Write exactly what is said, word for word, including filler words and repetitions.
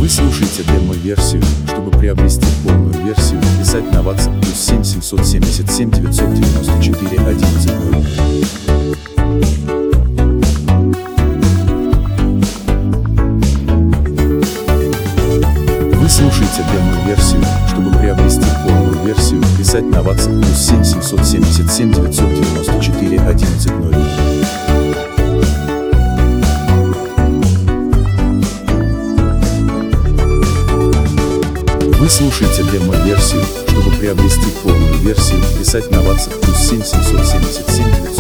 Вы слушаете демо-версию. Чтобы приобрести полную версию, писать на WhatsApp плюс семь семьсот семьдесят семь девятьсот девяносто четыре одиннадцать ноль. Вы слушаете демо-версию. Чтобы приобрести полную версию, писать на WhatsApp плюс семь семьсот семьдесят семь девятьсот девяносто четыре одиннадцать ноль. Вы слушаете демо-версию. Чтобы приобрести полную версию, писать на WhatsApp плюс семь семьсот семьдесят семь девятьсот